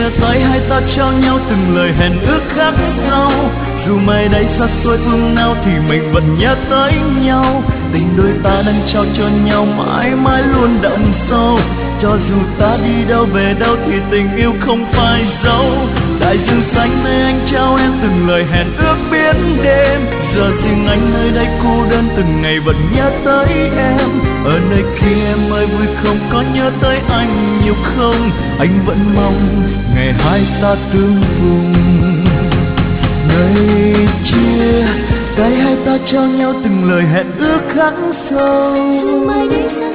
chia tay hai ta trao nhau từng lời hẹn ước khắc sâu. Dù mai đây xa xôi phương nào thì mình vẫn nhớ tới nhau. Tình đôi ta đang trao cho nhau mãi mãi luôn đậm sâu. Cho dù ta đi đâu về đâu thì tình yêu không phải dấu. Đại dương xanh nơi anh trao em từng lời hẹn ước biết đêm. Giờ riêng anh nơi đây cô đơn từng ngày vẫn nhớ tới em. Ở nơi kia em ơi vui không, có nhớ tới anh nhiều không? Anh vẫn mong ngày hai ta tương vùng. Ngày chia tay hai ta trao nhau từng lời hẹn ước khắc sâu. Dù mai đây xa